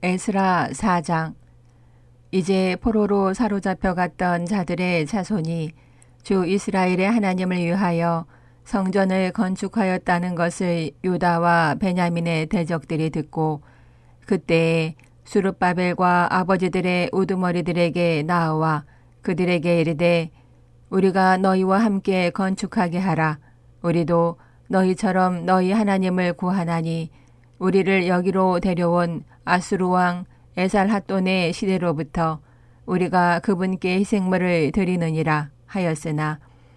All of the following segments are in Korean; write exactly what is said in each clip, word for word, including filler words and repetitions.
에스라 사 장. 이제 포로로 사로잡혀 갔던 자들의 자손이 주 이스라엘의 하나님을 위하여 성전을 건축하였다는 것을 유다와 베냐민의 대적들이 듣고 그때에 수룹바벨과 아버지들의 우두머리들에게 나아와 그들에게 이르되 우리가 너희와 함께 건축하게 하라. 우리도 너희처럼 너희 하나님을 구하나니 우리를 여기로 데려온 아수르 왕 에살핫돈의 시대로부터 우리가 그분께 희생물을 드리느니라 하였으나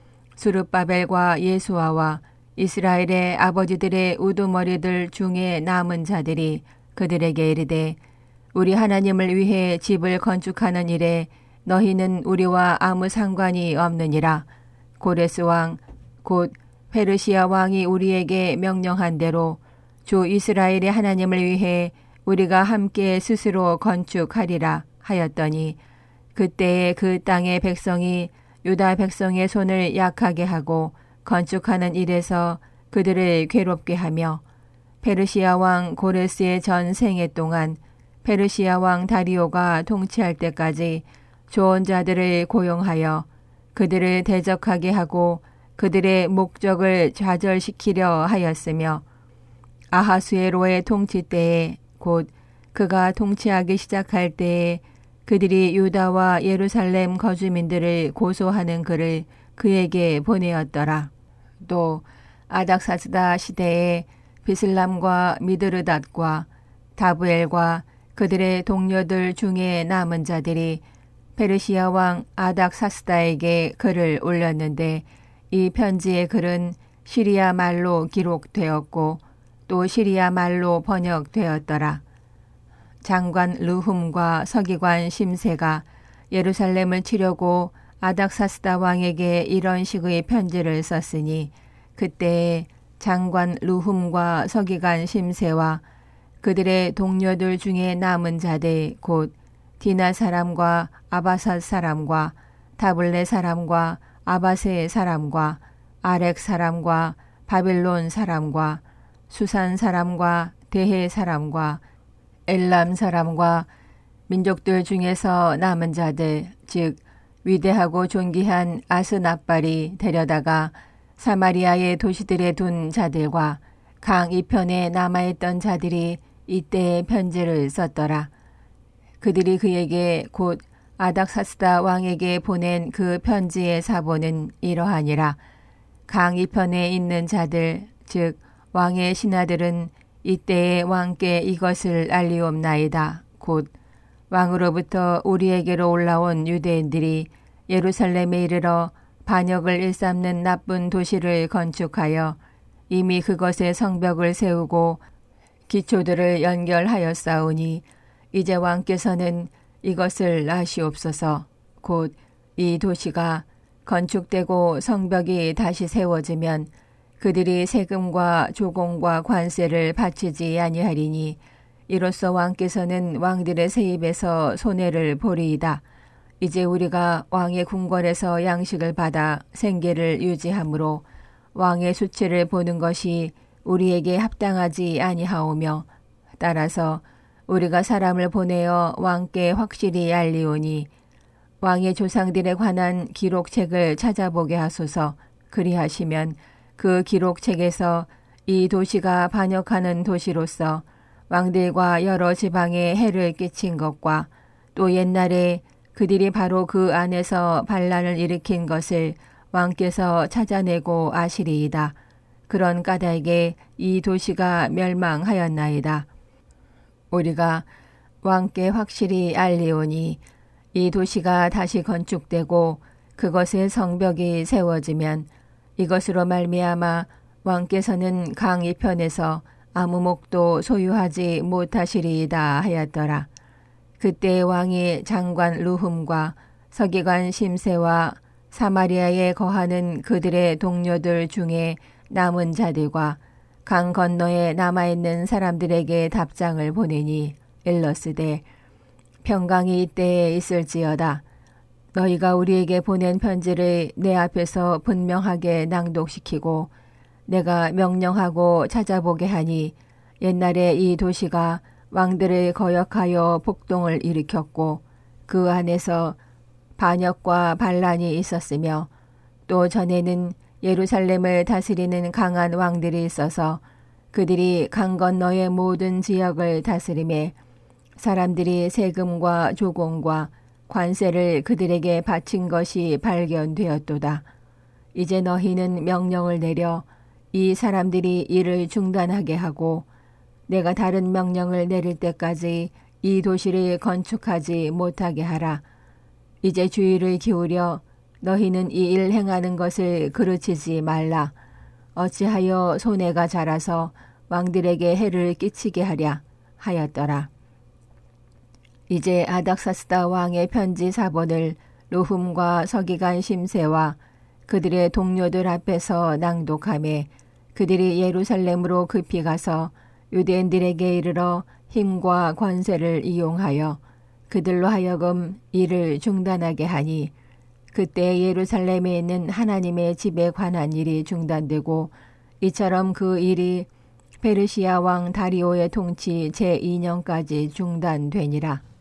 수룹바벨과 예수아와 이스라엘의 아버지들의 우두머리들 중에 남은 자들이 그들에게 이르되 우리 하나님을 위해 집을 건축하는 일에 너희는 우리와 아무 상관이 없느니라. 고레스 왕 곧 페르시아 왕이 우리에게 명령한 대로 주 이스라엘의 하나님을 위해 우리가 함께 스스로 건축하리라 하였더니 그때에 그 땅의 백성이 유다 백성의 손을 약하게 하고 건축하는 일에서 그들을 괴롭게 하며 페르시아 왕 고레스의 전 생애 동안 페르시아 왕 다리오가 통치할 때까지 좋은 자들을 고용하여 그들을 대적하게 하고 그들의 목적을 좌절시키려 하였으며 아하수에로의 통치 때에 곧 그가 통치하기 시작할 때에 그들이 유다와 예루살렘 거주민들을 고소하는 글을 그에게 보내었더라. 또 아닥사스다 시대에 비슬람과 미드르닷과 다브엘과 그들의 동료들 중에 남은 자들이 페르시아 왕 아닥사스다에게 글을 올렸는데 이 편지의 글은 시리아 말로 기록되었고 또 시리아 말로 번역되었더라. 장관 르훔과 서기관 심세가 예루살렘을 치려고 아닥사스다 왕에게 이런 식의 편지를 썼으니 그때에 장관 르훔과 서기관 심세와 그들의 동료들 중에 남은 자들 곧 디나 사람과 아바삿 사람과 다블레 사람과 아바세 사람과 아렉 사람과 바빌론 사람과 수산 사람과 대해 사람과 엘람 사람과 민족들 중에서 남은 자들 즉 위대하고 존귀한 아스나발이 데려다가 사마리아의 도시들에 둔 자들과 강 이편에 남아있던 자들이 이때에 편지를 썼더라. 그들이 그에게 곧 아닥사스다 왕에게 보낸 그 편지의 사본은 이러하니라. 강 이편에 있는 자들 즉 왕의 신하들은 이때에 왕께 이것을 알리옵나이다. 곧 왕으로부터 우리에게로 올라온 유대인들이 예루살렘에 이르러 반역을 일삼는 나쁜 도시를 건축하여 이미 그것의 성벽을 세우고 기초들을 연결하였사오니 이제 왕께서는 이것을 아시옵소서. 곧 이 도시가 건축되고 성벽이 다시 세워지면 그들이 세금과 조공과 관세를 바치지 아니하리니 이로써 왕께서는 왕들의 세입에서 손해를 보리이다. 이제 우리가 왕의 궁궐에서 양식을 받아 생계를 유지하므로 왕의 수치를 보는 것이 우리에게 합당하지 아니하오며 따라서 우리가 사람을 보내어 왕께 확실히 알리오니 왕의 조상들에 관한 기록책을 찾아보게 하소서. 그리하시면 그 기록책에서 이 도시가 반역하는 도시로서 왕들과 여러 지방에 해를 끼친 것과 또 옛날에 그들이 바로 그 안에서 반란을 일으킨 것을 왕께서 찾아내고 아시리이다. 그런 까닭에 이 도시가 멸망하였나이다. 우리가 왕께 확실히 알리오니 이 도시가 다시 건축되고 그것의 성벽이 세워지면 이것으로 말미암아 왕께서는 강 이편에서 아무 목도 소유하지 못하시리이다 하였더라. 그때 왕이 장관 르훔과 서기관 심세와 사마리아에 거하는 그들의 동료들 중에 남은 자들과 강 건너에 남아있는 사람들에게 답장을 보내니 일러스되 평강이 이때에 있을지어다. 너희가 우리에게 보낸 편지를 내 앞에서 분명하게 낭독시키고 내가 명령하고 찾아보게 하니 옛날에 이 도시가 왕들을 거역하여 폭동을 일으켰고 그 안에서 반역과 반란이 있었으며 또 전에는 예루살렘을 다스리는 강한 왕들이 있어서 그들이 강 건너의 모든 지역을 다스림에 사람들이 세금과 조공과 관세를 그들에게 바친 것이 발견되었도다. 이제 너희는 명령을 내려 이 사람들이 일을 중단하게 하고 내가 다른 명령을 내릴 때까지 이 도시를 건축하지 못하게 하라. 이제 주의를 기울여 너희는 이 일 행하는 것을 그르치지 말라. 어찌하여 손해가 자라서 왕들에게 해를 끼치게 하랴 하였더라. 이제 아닥사스다 왕의 편지 사본을 르훔과 서기관 심세와 그들의 동료들 앞에서 낭독하매 그들이 예루살렘으로 급히 가서 유대인들에게 이르러 힘과 권세를 이용하여 그들로 하여금 일을 중단하게 하니 그때 예루살렘에 있는 하나님의 집에 관한 일이 중단되고 이처럼 그 일이 페르시아 왕 다리오의 통치 제이 년까지 중단되니라.